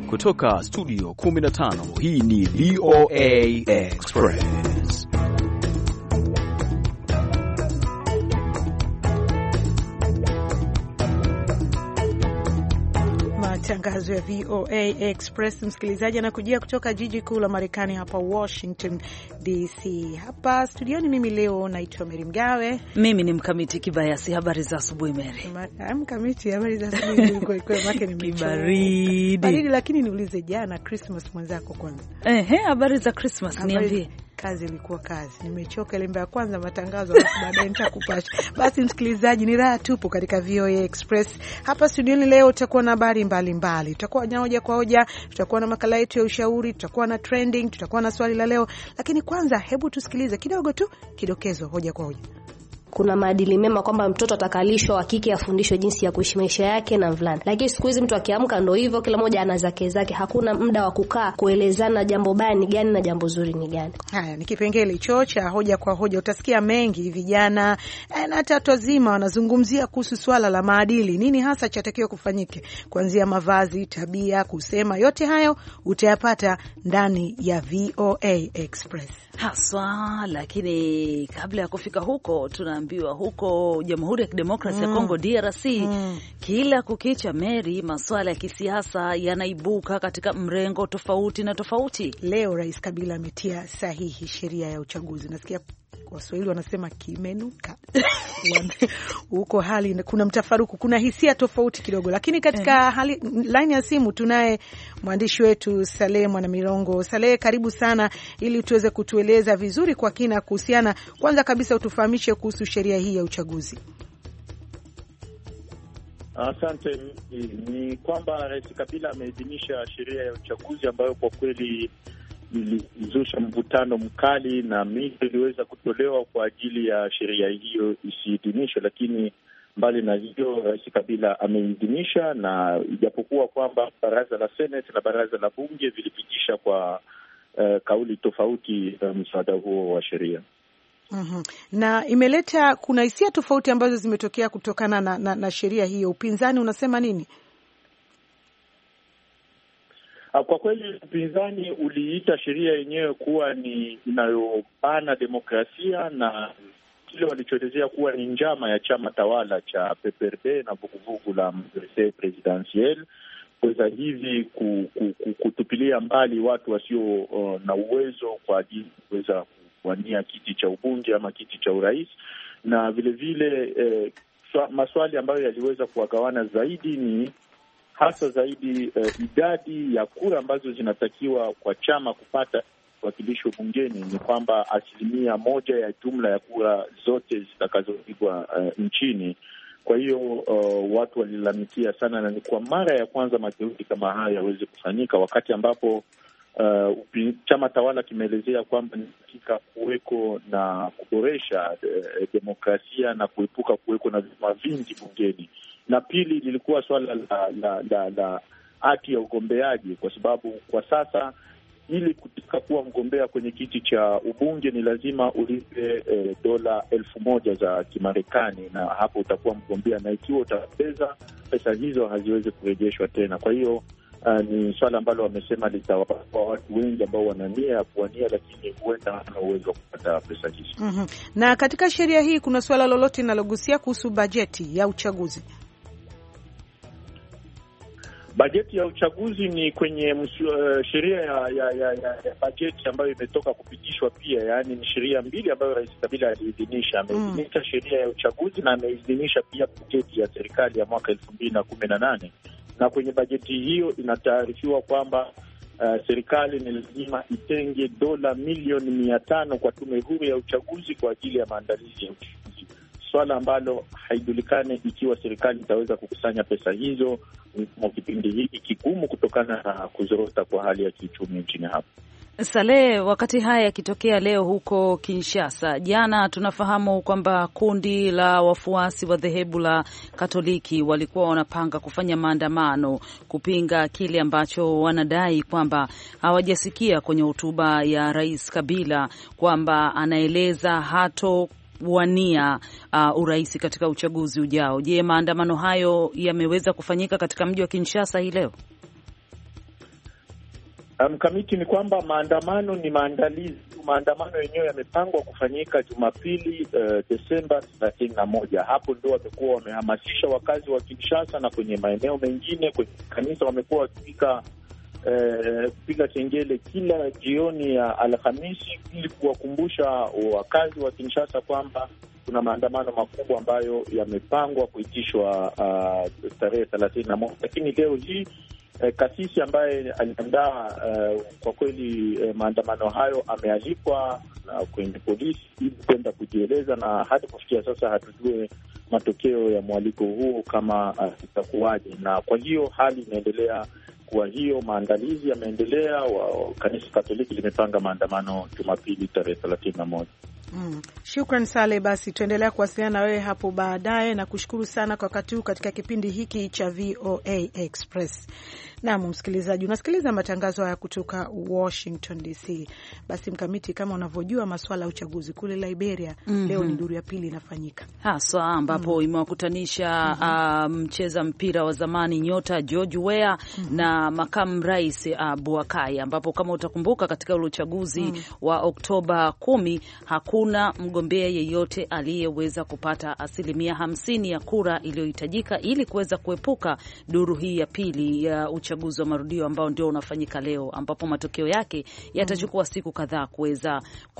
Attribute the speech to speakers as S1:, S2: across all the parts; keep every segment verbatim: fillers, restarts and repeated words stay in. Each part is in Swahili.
S1: Kutoka studio kumi na tano, hii ni V O A Express.
S2: Matangazo ya V O A Express, msikilizaji, anakujia kutoka jiji kuu la Marekani hapa Washington D C. Hapa studioni mimi leo naitwa Mary Mgawe.
S3: Mimi ni Mkamiti Kibayasi. Habari za asubuhi Mary.
S2: Mkamiti, habari za asubuhi. Kwa kwa make ni
S3: baridi.
S2: Baridi, lakini niulize, jana Christmas mwenzako kwanza.
S3: Ehe, habari za Christmas niambie.
S2: Kazi ilikuwa kazi. Nimechoka lembe ya kwanza matangazo, alafu baadaye nitakupasha. Basi msikilizaji, ni raha tupo katika V O A Express. Hapa studioni leo tutakuwa na habari mbalimbali. Tutakuwa na hoja kwa hoja, tutakuwa na makala yetu ya ushauri, tutakuwa na trending, tutakuwa na swali la leo. Lakini kwanza hebu tusikilize kidogo tu kidokezo hoja kwa hoja.
S4: Kuna maadili mema kwamba mtoto atakalishwa wa kike afundishwe jinsi ya kuishi maisha yake na mvulana. Lakini siku hizi mtu akiamka ndo hivyo, kila mmoja ana zake zake. Hakuna muda wa kukaa kuelezana jambo baya ni gani na jambo zuri ni gani.
S2: Haya ni kipengele hicho cha hoja kwa hoja. Utasikia mengi vijana na hata watu wazima wanazungumzia kuhusu swala la maadili. Nini hasa chatakiwa kufanyike? Kuanzia mavazi, tabia, kusema, yote hayo utayapata ndani ya V O A Express.
S3: Haswa, lakini kabla ya kufika huko tunaambiwa huko Jamhuri ya Kidemokrasia ya mm. Kongo D R C mm. kila kukicha Mary, masuala ya kisiasa yanaibuka katika mrengo tofauti na tofauti.
S2: Leo Rais Kabila ametia sahihi sheria ya uchaguzi. Nasikia Waswahili wanasema kimenuka. Huko hali kuna mtafaruku, kuna hisia tofauti kidogo, lakini katika hali line ya simu tunaye mwandishi wetu Saleh Mwana Mirongo. Saleh, karibu sana ili tuweze kutueleza vizuri kwa kina kuhusiana, kwanza kabisa utufahamishe kuhusu sheria hii ya uchaguzi.
S5: Asante. Ni kwamba Rais Kabila ameidhinisha sheria ya uchaguzi ambayo kwa kweli ilizusha mvutano mkali na mingi iliweza kutolewa kwa ajili ya sheria hiyo isiidhinishwe, lakini mbali na hiyo Rais Kabila ameidhinisha, na ijapokuwa kwamba baraza la Senate na baraza la bunge vilipitisha kwa uh, kauli tofauti uh, mswada huo wa sheria.
S2: Mm-hmm. Na imeleta kuna hisia tofauti ambazo zimetokea kutokana na, na, na sheria hiyo. Upinzani unasema nini?
S5: Kwa kweli upinzani uliita sheria yenyewe kuwa ni inayobana demokrasia na kile walichoelezea kuwa ni njama ya chama tawala cha P P R D na vuguvugu la Majorite Presidentielle kuweza hivi kutupilia mbali watu wasio uh, na uwezo kwa ajili kuweza kuwania kiti cha ubunge ama kiti cha urais. Na vile vile eh, maswali ambayo yaliweza kuwagawana zaidi ni hasa zaidi uh, idadi ya kura ambazo zinatakiwa kwa chama kupata wakilishwa bungeni. Ni kwamba asilimia moja ya jumla ya kura zote zitakazopigwa uh, nchini. Kwa hiyo uh, watu walilalamikia sana, na ni kwa mara ya kwanza mageuzi kama haya yaweze kufanyika wakati ambapo uh, chama tawala kimeelezea kwamba ni hakika kuweko na kuboresha uh, demokrasia na kuepuka kuweko na vyama vingi bungeni. Na pili lilikuwa swala la la la la haki ya ugombeaji, kwa sababu kwa sasa ili kutaka kuwa mgombea kwenye kiti cha ubunge ni lazima ulipe e, dola elfu moja za Kimarekani, na hapo utakuwa mgombea, na ikiwa utapeza pesa hizo haziwezi kurejeshwa tena. Kwa hiyo uh, ni swala ambalo wamesema litawapa watu wengi ambao wana nia ya kuwania, lakini huenda hana uwezo wa kupata pesa hizo.
S2: Mm-hmm. Na katika sheria hii kuna swala lolote linalogusia kuhusu bajeti ya uchaguzi?
S5: Bajeti ya uchaguzi ni kwenye uh, sheria ya, ya, ya, ya bajeti ambayo imetoka kupitishwa pia. Yaani ni sheria mbili ambayo Rais Kabila aliidhinisha. Ameidhinisha mm. sheria ya uchaguzi na ameidhinisha pia bajeti ya serikali ya mwaka elfu mbili na kumi na nane. Na kwenye bajeti hiyo inataarifiwa kwamba uh, serikali ni lazima itenge dola milioni mia tano kwa tume huru ya uchaguzi kwa ajili ya maandalizi ya uchaguzi. Swala ambalo haijulikane ikiwa serikali itaweza kukusanya pesa hizo kwa kipindi hiki kigumu kutokana na kuzorota kwa hali ya kiuchumi nchini hapa.
S3: Saleh, wakati haya yakitokea leo huko Kinshasa, jana tunafahamu kwamba kundi la wafuasi wa dhehebu la Katoliki walikuwa wanapanga kufanya maandamano kupinga kile ambacho wanadai kwamba hawajasikia kwenye hotuba ya Rais Kabila kwamba anaeleza hato wania uh, urais katika uchaguzi ujao. Je, maandamano hayo yameweza kufanyika katika mji wa Kinshasa hii leo?
S5: Mkamiti, um, ni kwamba maandamano ni maandalizi. Maandamano yenyewe yamepangwa kufanyika Jumapili uh, Desemba thelathini na moja. Hapo ndio wamekuwa wamehamasisha wakazi wa Kinshasa na kwenye maeneo mengine, kwenye kanisa wamekuwa wakipika kupiga uh, kengele kila jioni ya Alhamisi ili kuwakumbusha wakazi wa Kinshasa kwamba kuna maandamano makubwa ambayo yamepangwa kuitishwa uh, tarehe thelathini na moja. Lakini leo hii uh, kasisi ambaye aliandaa uh, kwa kweli uh, maandamano hayo amealikwa uh, kwenye polisi ili kwenda kujieleza, na hadi kufikia sasa hatujue matokeo ya mwaliko huo kama uh, itakuwaje. Na kwa hiyo hali inaendelea. Kwa hiyo maandalizi yameendelea. Kanisa Katoliki limepanga maandamano Jumapili tarehe thelathini na moja.
S2: Mm. Shukran Sale, basi tuendelea kuwasiliana na wewe hapo baadaye, na kushukuru sana kwa wakati huu katika kipindi hiki cha V O A Express. Naam, msikilizaji, unasikiliza matangazo haya kutoka Washington D C. Basi Mkamiti, kama unavyojua masuala ya uchaguzi kule Liberia, mm -hmm. leo ni duru ya pili inafanyika haswa, ambapo mm -hmm. imewakutanisha mm -hmm. uh, mcheza mpira wa zamani nyota George Weah mm -hmm. na makamu rais uh, Boakai, ambapo kama utakumbuka katika ule uchaguzi mm -hmm. wa Oktoba kumi hakuna mgombea yeyote aliyeweza kupata asilimia hamsini ya kura iliyohitajika ili kuweza kuepuka duru hii ya pili ya uchaguzi wa marudio ambao ndio unafanyika leo, ambapo matokeo yake yatachukua siku kadhaa kuweza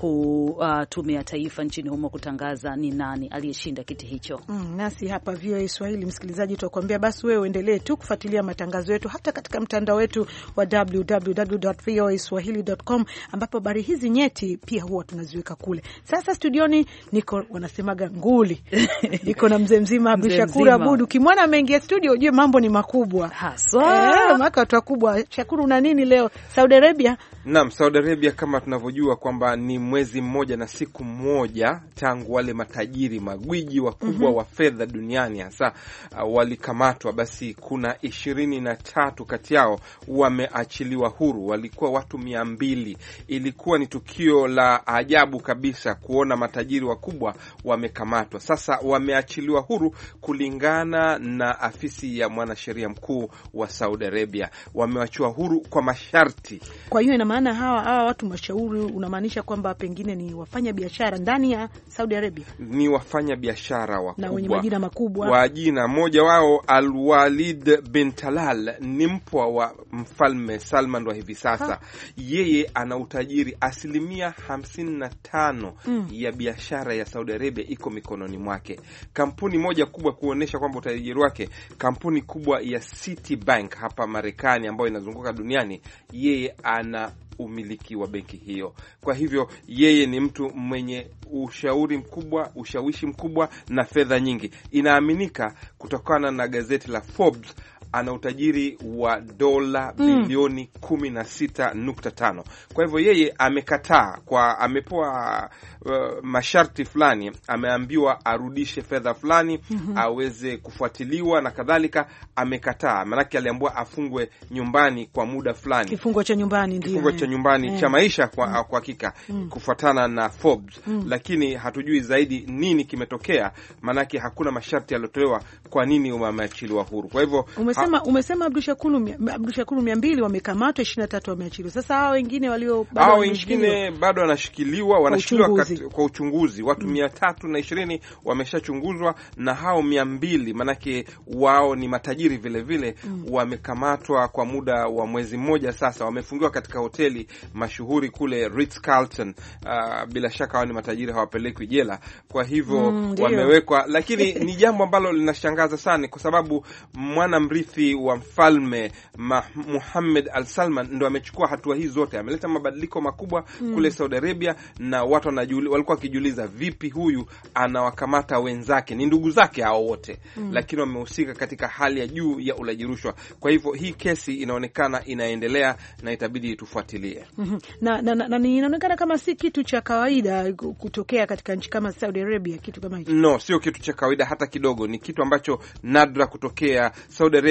S2: kutumia taifa nchini humo kutangaza ni nani aliyeshinda kiti hicho. Mm, nasi hapa V O A Swahili, msikilizaji, tutakwambia basi wewe uendelee tu kufuatilia matangazo yetu hata katika mtandao wetu wa w w w dot v o a swahili dot com, ambapo habari hizi nyeti pia huwa tunaziweka kule. Sasa studioni niko wanasemaga nguli niko na mzee mzima Abdushakur Abud. Ukimwona ameingia studio ujue mambo ni makubwa haswa. Eh, maka watu wakubwa. Shakuru, una nini leo Saudi Arabia?
S6: Naam, Saudi Arabia kama tunavyojua kwamba ni mwezi mmoja na siku moja tangu wale matajiri magwiji wakubwa mm -hmm. wa fedha duniani hasa uh, walikamatwa. Basi kuna ishirini na tatu kati yao wameachiliwa huru. Walikuwa watu mia mbili. Ilikuwa ni tukio la ajabu kabisa kuona matajiri wakubwa wamekamatwa. Sasa wameachiliwa huru kulingana na afisi ya mwanasheria mkuu wa Saudi Arabia. Wamewachiwa huru kwa masharti.
S2: Kwa hiyo ina maana hawa hawa watu mashauri, unamaanisha kwamba pengine ni wafanya biashara ndani ya Saudi Arabia?
S6: Ni wafanya biashara wakubwa na
S2: wenye majina makubwa.
S6: Wa jina moja wao Al-Walid bin Talal ni mpwa wa mfalme Salman wa hivi sasa ha. Yeye ana utajiri asilimia hamsini na tano mm. ya biashara ya Saudi Arabia iko mikononi mwake. Kampuni moja kubwa kuonesha kwamba utajiri wake, kampuni kubwa ya Citibank hapa Marekani ambayo inazunguka duniani, yeye ana umiliki wa benki hiyo. Kwa hivyo yeye ni mtu mwenye ushauri mkubwa, ushawishi mkubwa na fedha nyingi. Inaaminika kutokana na gazeti la Forbes ana utajiri wa dola mm. bilioni kumi na sita nukta tano. Kwa hivyo yeye amekataa, kwa amepewa uh, masharti fulani, ameambiwa arudishe fedha fulani mm -hmm. aweze kufuatiliwa na kadhalika. Amekataa, maana aliambiwa afungwe nyumbani kwa muda fulani.
S2: Kifungo cha nyumbani ndio.
S6: Kifungo cha nyumbani yeah. cha maisha kwa mm. kwa hakika mm. kufuatana na Forbes mm. lakini hatujui zaidi nini kimetokea, maana hakuna masharti yaliyotolewa kwa nini wameachiliwa huru. Kwa hivyo
S2: umesema umesema Abdushakur Abdushakur mia mbili wamekamatwa, ishirini na tatu wameachiliwa. Sasa hao wengine walio
S6: bado hao wengine bado wanashikiliwa, wanashikiliwa kwa, kwa uchunguzi. Watu mm. mia tatu na ishirini wameshachunguzwa, na hao mia mbili manake wao ni matajiri vile vile mm. wamekamatwa kwa muda wa mwezi mmoja sasa. Wamefungiwa katika hoteli mashuhuri kule Ritz Carlton. Uh, bila shaka hao ni matajiri, hawapelekwi jela. Kwa hivyo mm, wamewekwa, lakini ni jambo ambalo linashangaza sana kwa sababu mwana mrithi wa mfalme Muhammad Al Salman ndo amechukua hatua hizo zote. Ameleta mabadiliko makubwa mm. kule Saudi Arabia, na watu wanajuli, walikuwa wakijiuliza vipi huyu anawakamata wenzake, ni ndugu zake hao wote mm. lakini wamehusika katika hali ya juu ya ulaji rushwa. Kwa hivyo hii kesi inaonekana inaendelea na itabidi tufuatilie.
S2: Mm-hmm. na, na, na, na inaonekana kama si kitu cha kawaida kutokea katika nchi kama Saudi Arabia, kitu kama hicho.
S6: No, sio kitu cha kawaida hata kidogo. Ni kitu ambacho nadra kutokea. Saudi Arabia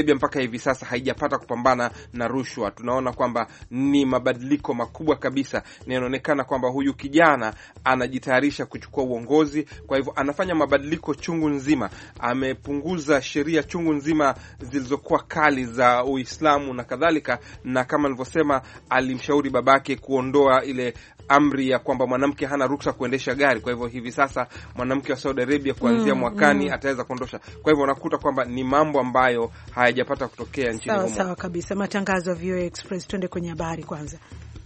S6: Arabia mpaka hivi sasa haijapata kupambana na rushwa. Tunaona kwamba ni mabadiliko makubwa kabisa, na inaonekana kwamba huyu kijana anajitayarisha kuchukua uongozi. Kwa hivyo anafanya mabadiliko chungu nzima, amepunguza sheria chungu nzima zilizokuwa kali za Uislamu na kadhalika, na kama nilivyosema, alimshauri babake kuondoa ile amri ya kwamba mwanamke hana ruksa kuendesha gari. Kwa hivyo hivi sasa mwanamke wa Saudi Arabia kuanzia mm, mwakani mm. ataweza kuondosha. Kwa hivyo unakuta kwamba ni mambo ambayo hayajapata kutokea nchini humo.
S2: Sawa sawa kabisa. Matangazo ya V O A Express, twende kwenye habari kwanza.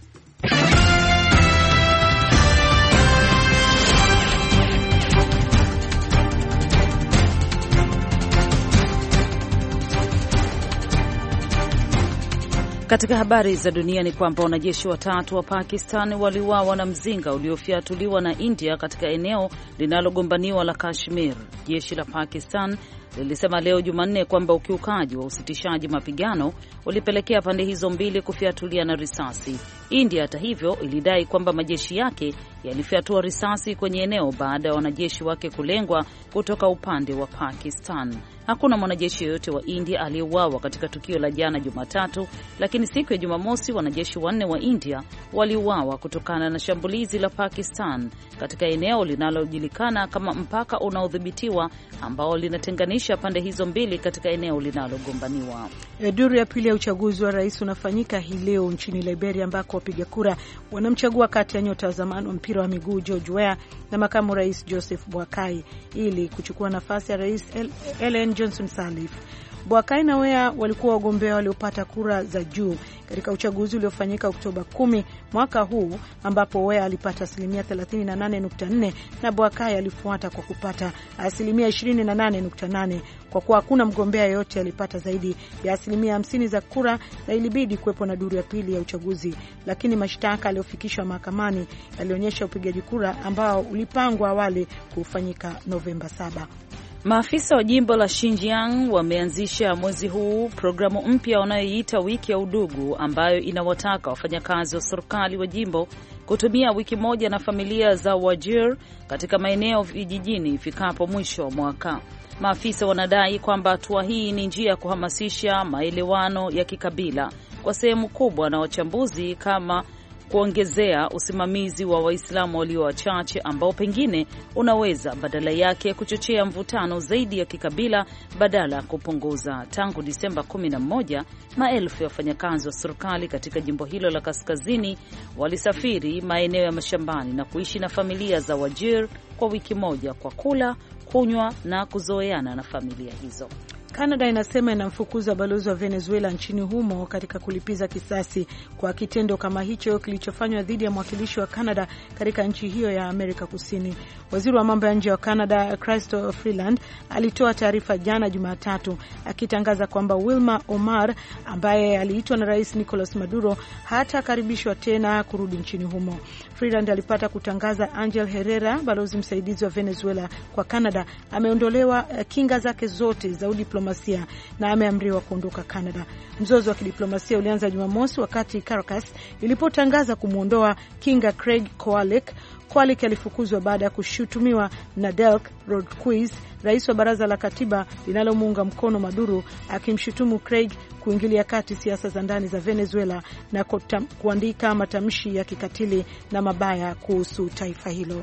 S3: Katika habari za dunia ni kwamba wanajeshi watatu wa Pakistan waliuawa na mzinga uliofyatuliwa na India katika eneo linalogombaniwa la Kashmir. Jeshi la Pakistan lilisema leo Jumanne kwamba ukiukaji wa usitishaji mapigano ulipelekea pande hizo mbili kufyatuliana risasi. India hata hivyo ilidai kwamba majeshi yake yalifyatua risasi kwenye eneo baada ya wanajeshi wake kulengwa kutoka upande wa Pakistan. Hakuna mwanajeshi yoyote wa India aliyeuawa katika tukio la jana Jumatatu, lakini siku ya Jumamosi wanajeshi wanne wa India waliuawa kutokana na shambulizi la Pakistan katika eneo linalojulikana kama mpaka unaodhibitiwa ambao linatenganisha pande hizo mbili katika eneo linalogombaniwa.
S2: Duru ya pili ya uchaguzi wa rais unafanyika hii leo nchini Liberia, ambako wapiga kura wanamchagua kati ya nyota wa zamani wa mpira wa miguu George Weah na makamu rais Joseph Boakai ili kuchukua nafasi ya rais Ellen Johnson Sirleaf. Boakai na Weah walikuwa wagombea waliopata kura za juu katika uchaguzi uliofanyika Oktoba kumi mwaka huu, ambapo Weah alipata asilimia thelathini na nane nukta nne na Boakai alifuata kwa kupata asilimia ishirini na nane nukta nane. Kwa kuwa hakuna mgombea yote alipata zaidi ya asilimia hamsini za kura, na ilibidi kuwepo na duru ya pili ya uchaguzi, lakini mashtaka yaliyofikishwa mahakamani yalionyesha upigaji kura ambao ulipangwa awali kufanyika Novemba saba.
S3: Maafisa wa jimbo la Xinjiang wameanzisha mwezi huu programu mpya wanayoiita wiki ya udugu, ambayo inawataka wafanyakazi wa serikali wa jimbo kutumia wiki moja na familia za Wajir katika maeneo vijijini ifikapo mwisho wa mwaka. Maafisa wanadai kwamba hatua hii ni njia ya kuhamasisha maelewano ya kikabila kwa sehemu kubwa, na wachambuzi kama kuongezea usimamizi wa Waislamu walio wachache ambao pengine unaweza badala yake kuchochea mvutano zaidi ya kikabila badala ya kupunguza. Tangu Disemba kumi na moja, maelfu ya wafanyakazi wa serikali katika jimbo hilo la kaskazini walisafiri maeneo ya mashambani na kuishi na familia za Wajir kwa wiki moja kwa kula, kunywa na kuzoeana na familia hizo.
S2: Canada inasema inamfukuza balozi wa Venezuela nchini humo katika kulipiza kisasi kwa kitendo kama hicho kilichofanywa dhidi ya mwakilishi wa Canada katika nchi hiyo ya Amerika Kusini. Waziri wa mambo ya nje wa Canada, Chrysler Freeland, alitoa taarifa jana Jumatatu akitangaza kwamba Wilma Omar, ambaye aliitwa na Rais Nicolas Maduro, hatakaribishwa tena kurudi nchini humo. Freeland alipata kutangaza Angel Herrera, balozi msaidizi wa Venezuela kwa Canada, ameondolewa kinga zake zote za diplomasia na ameamriwa kuondoka Canada. Mzozo wa kidiplomasia ulianza Jumamosi wakati Caracas ilipotangaza kumuondoa kinga Craig Kowalik. Kowalik alifukuzwa baada ya kushutumiwa na Delc Rodriguez, rais wa baraza la katiba linalomuunga mkono Maduro, akimshutumu Craig kuingilia kati siasa za ndani za Venezuela na kuandika matamshi ya kikatili na mabaya kuhusu taifa hilo.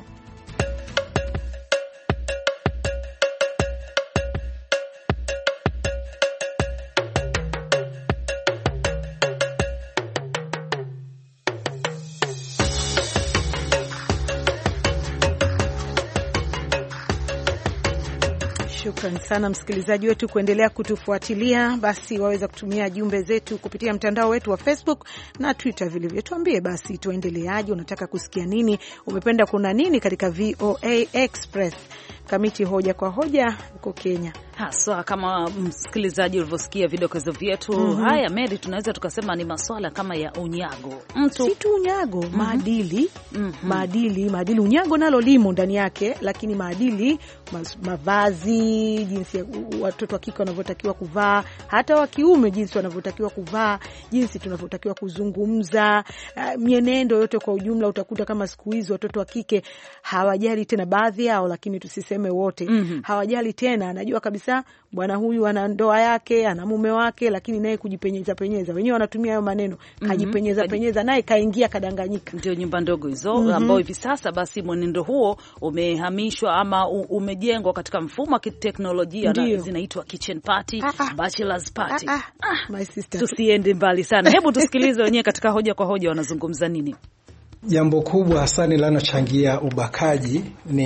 S2: Shukran sana msikilizaji wetu kuendelea kutufuatilia. Basi waweza kutumia jumbe zetu kupitia mtandao wetu wa Facebook na Twitter vilivyo. Tuambie basi tuendeleaje, unataka kusikia nini, umependa kuna nini katika V O A Express. Kamiti hoja kwa hoja huko Kenya.
S3: Haswa kama msikilizaji ulivyosikia vidokezo vyetu. Mm -hmm. Haya Mary, tunaweza tukasema ni masuala kama ya unyago. Mtu
S2: si tu unyago, mm -hmm. maadili,
S3: mm -hmm.
S2: maadili, maadili unyago nalo limo ndani yake, lakini maadili, mavazi, jinsi watoto wa kike wanavyotakiwa kuvaa, hata wa kiume jinsi wanavyotakiwa kuvaa, jinsi tunavyotakiwa kuzungumza, uh, mienendo yote kwa ujumla. Utakuta kama siku hizi watoto wa kike hawajali tena baadhi yao, lakini tusiseme tuseme wote
S3: mm -hmm.
S2: hawajali tena, anajua kabisa bwana huyu ana ndoa yake, ana mume wake, lakini naye kujipenyeza penyeza, wenyewe wanatumia hayo maneno, kajipenyeza mm -hmm. penyeza, naye kaingia kadanganyika.
S3: Ndio nyumba ndogo hizo mm -hmm. ambao hivi sasa basi mwenendo huo umehamishwa ama umejengwa katika mfumo wa kiteknolojia na zinaitwa kitchen party, ah, ah. bachelor's party.
S2: Ah, ah. My sister,
S3: tusiende mbali sana. Hebu tusikilize wenyewe katika hoja kwa hoja wanazungumza nini.
S7: Jambo kubwa hasa linalochangia ubakaji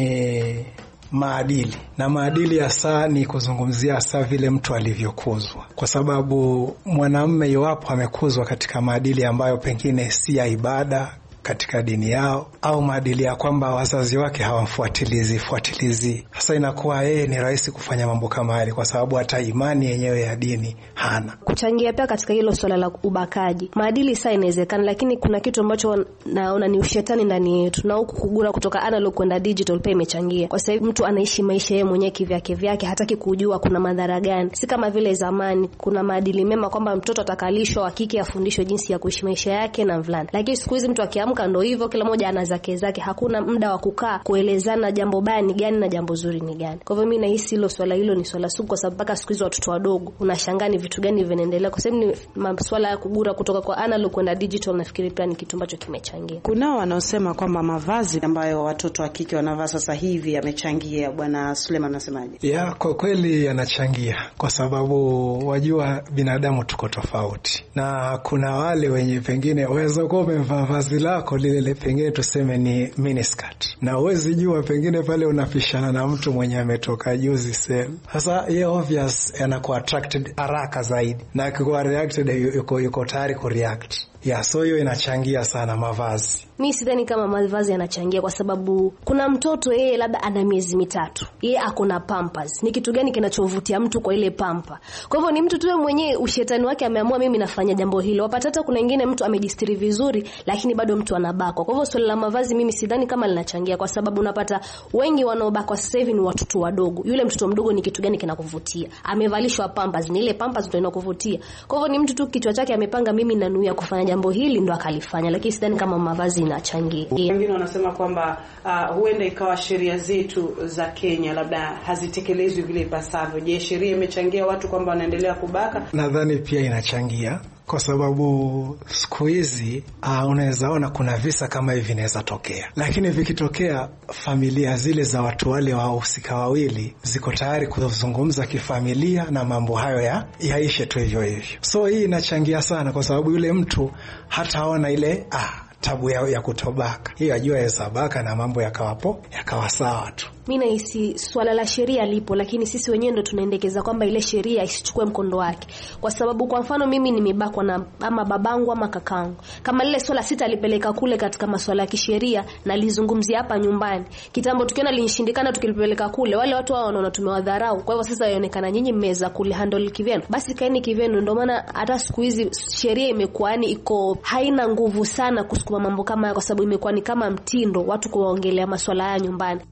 S7: ni maadili, na maadili hasa ni kuzungumzia hasa vile mtu alivyokuzwa, kwa sababu mwanamume iwapo amekuzwa katika maadili ambayo pengine si ya ibada katika dini yao, au maadili ya kwamba wazazi wake hawamfuatilizi fuatilizi, hasa inakuwa yeye ni rahisi kufanya mambo kama haya, kwa sababu hata imani yenyewe ya dini hana.
S4: Kuchangia pia katika hilo swala la ubakaji, maadili saa inawezekana, lakini kuna kitu ambacho naona ni ushetani ndani yetu, na huku kugura kutoka analog kwenda digital pia imechangia. Kwa sababu mtu anaishi maisha yeye mwenyewe kivyake vyake, hataki kujua kuna madhara gani. Si kama vile zamani kuna maadili mema kwamba mtoto atakalishwa wa kike afundishwe jinsi ya kuishi maisha yake na mvulana, lakini siku hizi mtu akiamka ndo hivyo, kila mmoja ana zake zake, hakuna muda wa kukaa kuelezana jambo baya ni gani na jambo zuri ni gani. Kwa hivyo mimi nahisi hilo swala hilo ni swala sugu, kwa sababu mpaka siku hizo watoto wadogo unashangaa ni vitu gani vinaendelea, kwa sababu ni masuala ya kugura kutoka kwa analog kwenda digital. Nafikiri pia ni kitu ambacho kimechangia.
S8: Kunao wanaosema kwamba mavazi ambayo watoto wa kike wanavaa sasa hivi yamechangia. Bwana Suleiman anasemaje?
S7: Ya, kwa kweli yanachangia, kwa sababu wajua binadamu tuko tofauti, na kuna wale wenye pengine waweza kuwa umevaa vazi lako lile pengine tuseme ni miniskirt, na uwezi jua pengine pale unapishana na mtu mwenye ametoka juzi same. Sasa yeye obvious anakuwa attracted haraka zaidi, na akikuwa reacted yuko yuko tayari ku react. Ya, so hiyo inachangia sana mavazi.
S4: Mimi sidhani kama mavazi yanachangia, kwa sababu kuna mtoto yeye labda ana miezi mitatu, yeye ako na pampers. Ni kitu gani kinachovutia mtu kwa ile pampa? Kwa hivyo ni mtu tu mwenyewe ushetani wake ameamua mimi nafanya jambo hilo. Wapata hata kuna wengine mtu amejistiri vizuri lakini bado mtu anabakwa. Kwa hivyo swala la mavazi mimi sidhani kama linachangia, kwa sababu unapata wengi wanaobakwa sasa hivi ni watoto wadogo. Yule mtoto mdogo ni kitu gani kinakuvutia? Amevalishwa pampers, ni ile pampers ndio inakuvutia. Kwa hivyo ni mtu tu kichwa chake amepanga mimi nanuia kufanya jambo hili ndo akalifanya, lakini sidhani kama mavazi inachangia.
S8: Wengine wanasema kwamba uh, huenda ikawa sheria zetu za Kenya labda hazitekelezwi vile ipasavyo. Je, sheria imechangia watu kwamba wanaendelea kubaka?
S7: Nadhani pia inachangia, kwa sababu siku hizi uh, unaweza ona kuna visa kama hivi vinaweza tokea, lakini vikitokea familia zile za watu wale wahusika wawili ziko tayari kuzungumza kifamilia na mambo hayo ya yaishe tu hivyo hivyo. So hii inachangia sana, kwa sababu yule mtu hataona ile ah tabu ya, ya kutobaka. Hiyo ajua ya sabaka na mambo yakawapo yakawa sawa tu.
S4: Mimi nahisi swala la sheria lipo, lakini sisi wenyewe ndo tunaendekeza kwamba ile sheria isichukue mkondo wake. Kwa sababu kwa mfano mimi nimebakwa na ama babangu ama kakangu, kama lile swala sita alipeleka kule katika masuala ya kisheria na lizungumzia hapa nyumbani, kitambo tukiona linishindikana tukilipeleka kule, wale watu wao wanaona tumewadharau. Kwa hivyo sasa yaonekana nyinyi mmeza kule handle kivenu, basi kaeni kivenu. Ndio maana hata siku hizi sheria imekuwa ni iko haina nguvu sana kusukuma mambo kama haya, kwa sababu imekuwa ni kama mtindo watu kuongelea masuala haya nyumbani.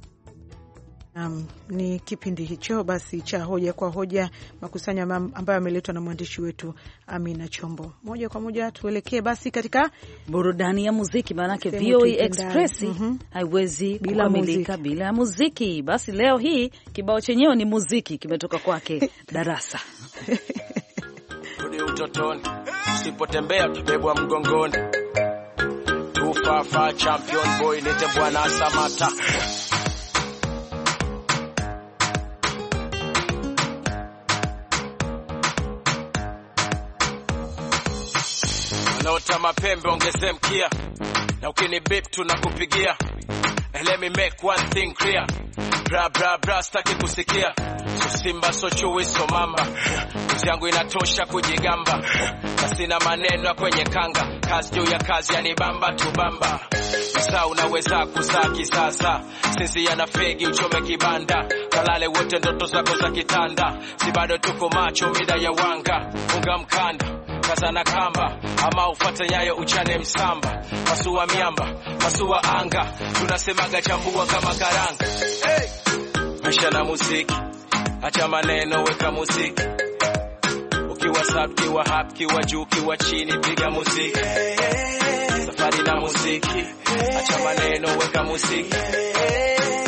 S2: Um, ni kipindi hicho basi cha hoja kwa hoja, makusanya ambayo yameletwa na mwandishi wetu Amina Chombo. Moja kwa moja tuelekee basi katika
S3: burudani ya muziki, maana yake V O A Express mm -hmm. haiwezi kukamilika bila muziki. Basi leo hii kibao chenyewe ni muziki, kimetoka kwake Darasa.
S9: Rudi utotoni, usipotembea tubebwa mgongoni. Tufafa champion boy nite Bwana Samata. Wanaota mapembe ongeze mkia, na ukini beep tunakupigia. Let me make one thing clear, bra bra bra staki kusikia. So simba so chui so mamba, kazi yangu inatosha kujigamba, na sina maneno kwenye kanga. Kazi juu ya kazi yanibamba tubamba. Sasa unaweza kuzaa kisasa, sisi yana fegi uchome kibanda. Kalale wote ndoto zako za kitanda, si bado tuko macho mida ya wanga. Unga mkanda, kaza na kamba, ama ufuate nyayo uchane msamba. Pasua miamba, pasua anga, tunasemaga chambua kama karanga. Hey! Maisha na muziki, acha maneno weka muziki. Ukiwa sub, kiwa hap, kiwa juu, kiwa chini, piga muziki. Safari na muziki, acha maneno weka muziki.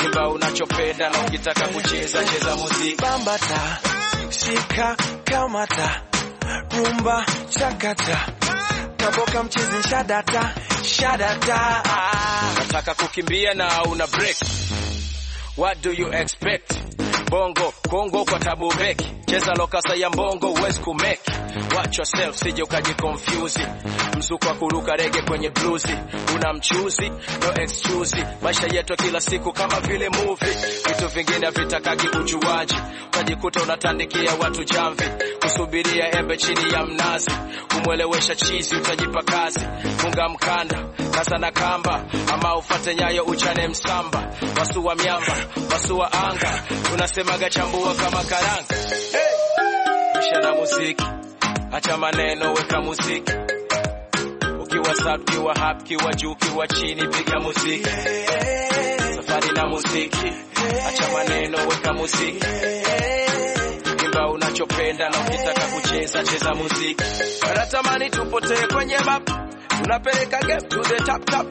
S9: imba unachopenda, na ukitaka kucheza cheza muziki. Bambata, shika, kamata, rumba, chakata, kaboka mchizi shadata, shadata. Nataka kukimbia na una break, what do you expect? Bongo, Kongo kwa tabu beki, cheza lokasa ya mbongo uwezi kumeki. Watch yourself, sije ukaji confuse. Mzuko wa kuruka rege kwenye bluesi, una mchuzi, no excuse. Maisha yetu kila siku kama vile movie, vitu vingine vitakagi ujuaji. Utajikuta unatandikia watu jamvi, kusubiria embe chini ya mnazi. Kumwelewesha chizi utajipa kazi, funga mkanda, kaza na kamba, ama ufate nyayo uchane msamba. Wasu wa miamba, wasu wa anga, tunasemaga chambua kama karanga. Hey! Misha na muziki, acha maneno weka muziki. Ukiwa sub, kiwa hap, kiwa juu, kiwa chini, piga muziki. Safari na muziki, acha maneno weka muziki. Imba unachopenda, na ukitaka kucheza cheza muziki. Natamani tupotee kwenye map, tunapeleka game to the top top.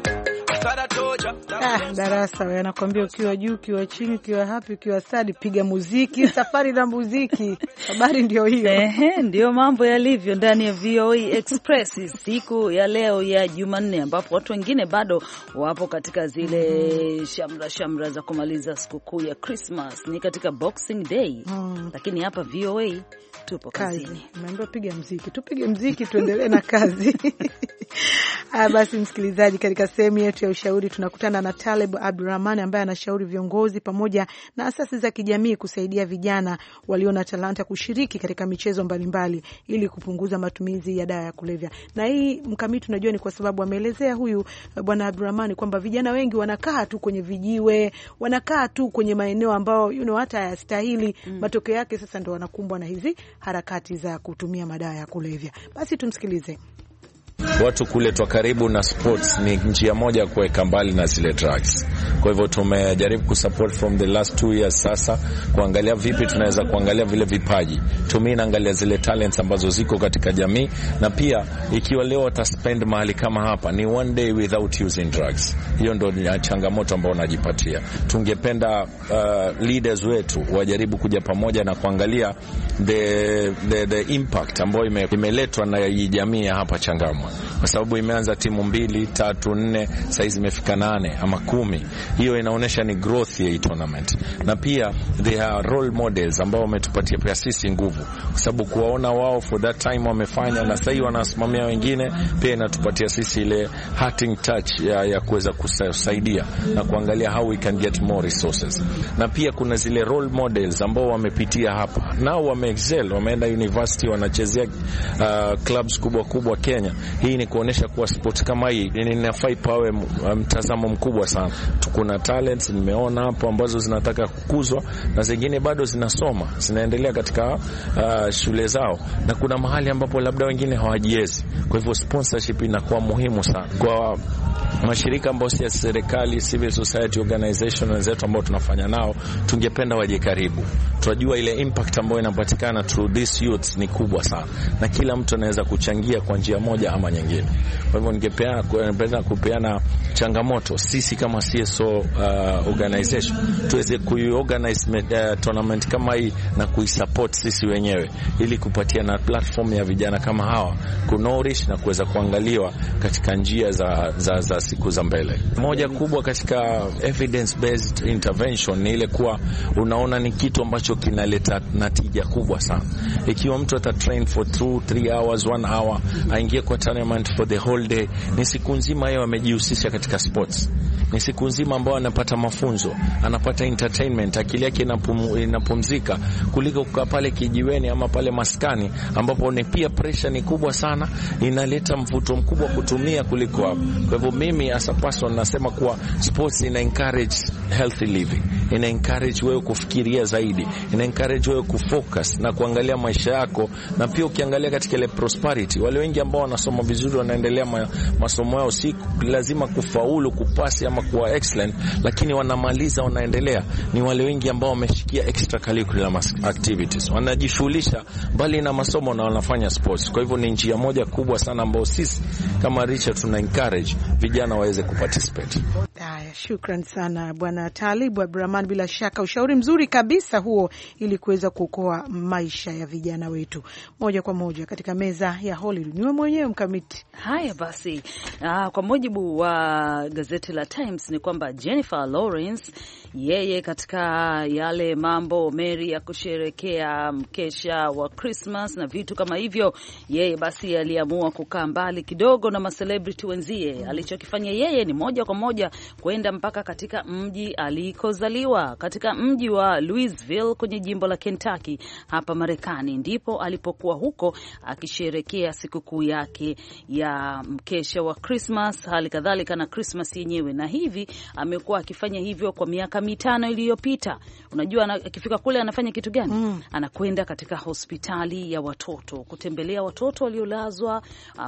S2: Ah, darasa wewe anakuambia ukiwa juu, ukiwa chini, ukiwa happy, ukiwa sad, piga muziki, safari na muziki. Habari ndio hiyo.
S3: Ehe, ndio mambo yalivyo ndani ya V O A Express siku ya leo ya Jumanne, ambapo watu wengine bado wapo katika zile shamra shamra za kumaliza sikukuu ya Christmas, ni katika Boxing Day. Hmm. Lakini hapa V O A tupo kazini.
S2: Naomba piga muziki, tupige muziki tuendelee na kazi. Ah, basi msikilizaji, katika sehemu yetu ya ushauri tunakutana na Taleb Abdurrahman ambaye anashauri viongozi pamoja na asasi za kijamii kusaidia vijana walio na talanta kushiriki katika michezo mbalimbali ili kupunguza matumizi ya dawa ya kulevya. Na hii mkamiti tunajua ni kwa sababu ameelezea huyu bwana Abdurrahman kwamba vijana wengi wanakaa tu kwenye vijiwe, wanakaa tu kwenye maeneo ambao you know hata hayastahili. Mm. Matokeo yake sasa ndio wanakumbwa na hizi harakati za kutumia madawa ya kulevya. Basi tumsikilize.
S10: Watu kuletwa karibu na sports ni njia moja kuweka mbali na zile drugs. Kwa hivyo tumejaribu kusupport from the last two years sasa, kuangalia vipi tunaweza kuangalia vile vipaji. Tumii naangalia zile talents ambazo ziko katika jamii, na pia ikiwa leo wataspend mahali kama hapa ni one day without using drugs. Hiyo ndio changamoto ambayo najipatia. Tungependa uh, leaders wetu wajaribu kuja pamoja na kuangalia the the, the impact ambayo ime, imeletwa na hii jamii ya hapa Changamwe. Kwa sababu imeanza timu mbili, tatu, nne, sasa zimefika nane ama kumi. Hiyo inaonyesha ni growth ya hii tournament. Na pia they are role models ambao wametupatia pia sisi nguvu. Kwa sababu kuwaona wao for that time wamefanya na sasa wanasimamia wengine, pia inatupatia sisi ile hurting touch ya, ya kuweza kusaidia na kuangalia how we can get more resources. Na pia kuna zile role models ambao wamepitia hapa. Nao wameexcel, wameenda university, wanachezea uh, clubs kubwa kubwa Kenya. Hii ni kuonesha kuwa sport kama hii inafai pawe mtazamo mkubwa sana. Tukuna talents nimeona hapo ambazo zinataka kukuzwa, na zingine bado zinasoma, zinaendelea katika uh, shule zao, na kuna mahali ambapo labda wengine hawajiwezi. Kwa hivyo sponsorship inakuwa muhimu sana kwa mashirika ambayo si ya serikali, civil society organization wenzetu ambao tunafanya nao. Tungependa waje karibu. Tunajua ile impact ambayo inapatikana through this youth ni kubwa sana, na kila mtu anaweza kuchangia kwa njia moja ama nyingine. Kwa hivyo ningependa kupeana changamoto sisi kama C S O uh, organization tuweze kuorganize uh, tournament kama hii na kuisupport sisi wenyewe, ili kupatia na platform ya vijana kama hawa kunourish na kuweza kuangaliwa katika njia za, za, za siku za mbele. Moja kubwa katika evidence based intervention ni ile kuwa unaona ni kitu ambacho kinaleta natija kubwa sana. Ikiwa mtu ata train for two, three hours, one hour, aingie kwa tournament for the whole day, ni siku nzima yeye amejihusisha katika sports. Ni siku nzima ambao anapata mafunzo, anapata entertainment, akili yake inapum, inapumzika kuliko kukaa pale kijiweni ama pale maskani ambapo ni pia pressure ni kubwa sana, inaleta mvuto mkubwa kutumia kuliko hapo. Kwa hivyo mimi as a person nasema kuwa sports ina encourage healthy living, ina encourage wewe kufikiria zaidi, ina encourage wewe kufocus na kuangalia maisha yako. Na pia ukiangalia katika ile prosperity, wale wengi ambao wanasoma vizuri wanaendelea ma, masomo yao, si lazima kufaulu kupasi ama kuwa excellent, lakini wanamaliza wanaendelea, ni wale wengi ambao wameshikia extracurricular activities, wanajishughulisha bali na masomo na wanafanya sports. Kwa hivyo ni njia moja kubwa sana ambao sisi kama Richard tuna encourage vijana waweze kuparticipate.
S2: Haya, shukran sana Bwana Talib Abdurrahman, bila shaka ushauri mzuri kabisa huo, ili kuweza kuokoa maisha ya vijana wetu. Moja kwa moja katika meza ya Hollywood, niwe mwenyewe Mkamiti.
S3: Haya basi, aa, kwa mujibu wa gazeti la Times ni kwamba Jennifer Lawrence, yeye katika yale mambo Mary ya kusherekea mkesha wa Christmas na vitu kama hivyo, yeye basi aliamua kukaa mbali kidogo na macelebrity wenzie. Mm. Alichokifanya yeye ni moja kwa moja kwenda mpaka katika mji alikozaliwa, katika mji wa Louisville kwenye jimbo la Kentucky hapa Marekani. Ndipo alipokuwa huko akisherekea sikukuu yake ya mkesha wa Christmas, hali kadhalika na Christmas yenyewe. Na hivi amekuwa akifanya hivyo kwa miaka mitano iliyopita. Unajua akifika kule anafanya kitu gani? Mm. Anakwenda katika hospitali ya watoto kutembelea watoto waliolazwa,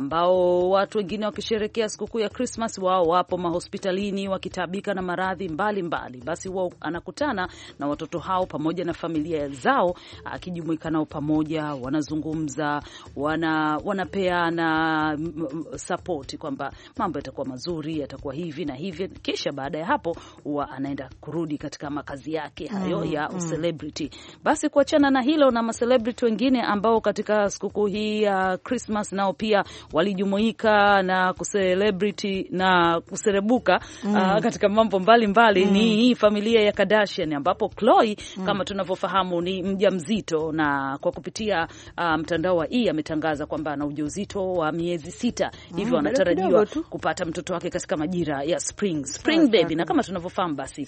S3: ambao watu wengine wakisherekea sikukuu ya Christmas wao wapo mahospitalini wakitabika na maradhi mbalimbali. Basi wao anakutana na watoto hao pamoja na familia zao, akijumuika nao pamoja, wanazungumza, wana wanapeana support kwamba mambo yatakuwa mazuri, yatakuwa hivi na hivi. Kisha baada ya hapo huwa anaenda kurudi katika makazi yake hayo mm, ya mm. celebrity. Basi kuachana na hilo, na celebrity wengine ambao katika sikukuu hii ya Christmas nao pia walijumuika na kucelebrity na kuserebuka mm. uh, katika mambo mbalimbali mm. ni hii familia ya Kardashian, ambapo Khloe mm. kama tunavyofahamu ni mjamzito, na kwa kupitia uh, mtandao wa E ametangaza kwamba ana ujauzito wa miezi sita. Hivyo mm, anatarajiwa kupata mtoto wake katika majira ya spring spring baby baby. Na kama tunavyofahamu basi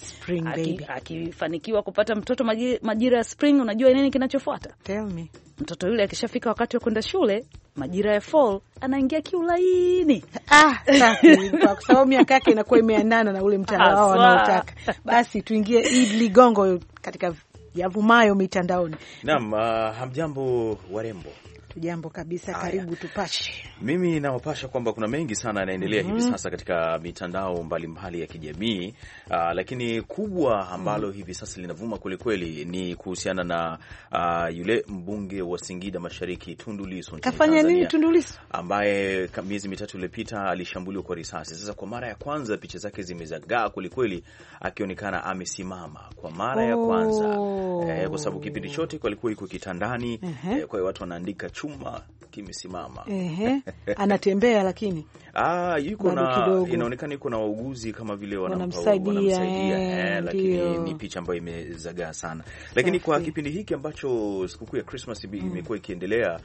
S3: akifanikiwa aki kupata mtoto majira, majira ya spring, unajua nini kinachofuata?
S2: Tell me.
S3: Mtoto yule akishafika wakati wa kwenda shule, majira ya fall, anaingia kiulaini.
S2: Ah, safi. Kwa sababu miaka yake inakuwa imeandana na ule mtandao wanaotaka. Basi tuingie Eid Ligongo katika yavumayo mitandaoni.
S11: Naam, uh, hamjambo warembo.
S2: Tujambo kabisa. Aya. Karibu tupashe.
S11: Mimi nawapasha kwamba kuna mengi sana yanaendelea mm-hmm. hivi sasa katika mitandao mbalimbali ya kijamii, uh, lakini kubwa ambalo mm. hivi sasa linavuma kweli kweli ni kuhusiana na uh, yule mbunge wa Singida Mashariki Tundu Lissu.
S2: Kafanya nini Tundu Lissu?
S11: Ambaye miezi mitatu iliyopita alishambuliwa kwa risasi. Sasa kwa mara ya kwanza picha zake zimezagaa kweli kweli, akionekana amesimama kwa mara oh. ya kwanza. Eh, kwa sababu kipindi chote alikuwa yuko kitandani, uh-huh. eh, kwa hiyo watu wanaandika chuma kimesimama.
S2: Ehe. Anatembea lakini
S11: ah yuko na inaonekana yuko na wauguzi kama vile wanamsaidia, wanamsaidia. Eh, lakini ni picha ambayo imezagaa sana. Lakini Safi. Kwa kipindi hiki ambacho sikukuu ya Christmas imekuwa mm. ikiendelea,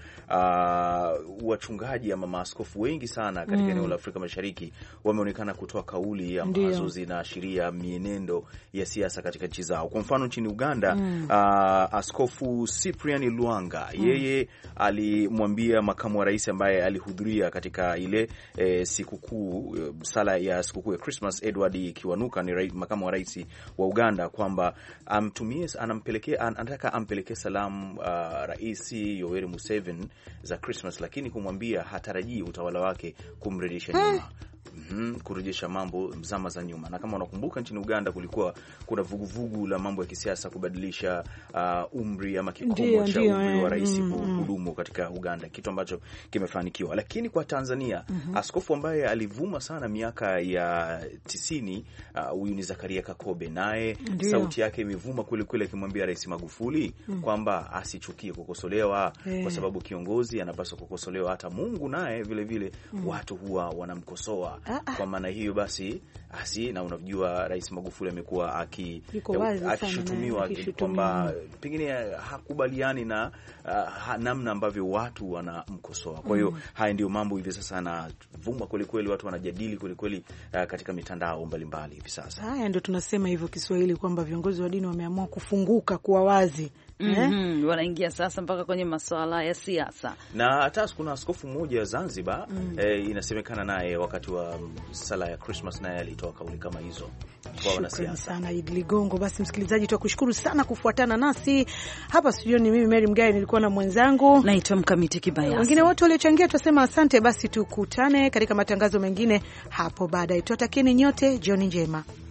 S11: uh, wachungaji ama maaskofu wengi sana katika mm. eneo la Afrika Mashariki wameonekana kutoa kauli ambazo zinaashiria mienendo ya siasa katika nchi zao. Kwa mfano nchini Uganda mm. uh, Askofu Cyprian Luanga mm. yeye alimwambia makamu wa rais ambaye alihudhuria katika ile e, sikukuu sala ya sikukuu ya Christmas, Edward Kiwanuka ni rais, makamu wa rais wa Uganda, kwamba amtumie anampelekea anataka ampelekee salamu uh, Rais Yoweri Museveni za Christmas, lakini kumwambia hatarajii utawala wake kumrejesha nyuma. Mm-hmm, kurejesha mambo zama za nyuma. Na kama unakumbuka nchini Uganda kulikuwa kuna vuguvugu la mambo ya kisiasa kubadilisha uh, umri ama kikomo cha umri wa rais kuhudumu mm-hmm. katika Uganda, kitu ambacho kimefanikiwa. Lakini kwa Tanzania mm-hmm. askofu ambaye alivuma sana miaka ya tisini, huyu uh, ni Zakaria Kakobe, naye sauti yake imevuma kweli kweli akimwambia Rais Magufuli mm-hmm. kwamba asichukie kukosolewa yeah. kwa sababu kiongozi anapaswa kukosolewa, hata Mungu naye vile vile mm-hmm. watu huwa wanamkosoa. Ah, ah. Kwa maana hiyo basi asi na unajua Rais Magufuli amekuwa aki akishutumiwa kwamba pengine hakubaliani na uh, namna ambavyo watu wanamkosoa. Kwa hiyo mm. haya ndio mambo hivi sasa yanavuma kweli kweli, watu wanajadili kweli kweli uh, katika mitandao mbalimbali hivi sasa.
S2: Haya ndio tunasema hivyo Kiswahili kwamba viongozi wa dini wameamua kufunguka, kuwa wazi.
S3: Mm-hmm. Wanaingia sasa mpaka kwenye masuala ya siasa.
S11: Na hata kuna askofu mmoja Zanzibar mm. eh, inasemekana naye wakati wa sala ya Christmas naye alitoa kauli kama hizo kwa wanasiasa.
S2: Sana Idi Ligongo. Basi msikilizaji, tunakushukuru sana kufuatana nasi hapa studio. Ni mimi Mary Mgawe, nilikuwa na mwenzangu
S3: naitwa Mkamiti Kibayasi.
S2: Wengine wote waliochangia tunasema asante. Basi tukutane katika matangazo mengine hapo baadaye. Tuwatakieni nyote jioni njema.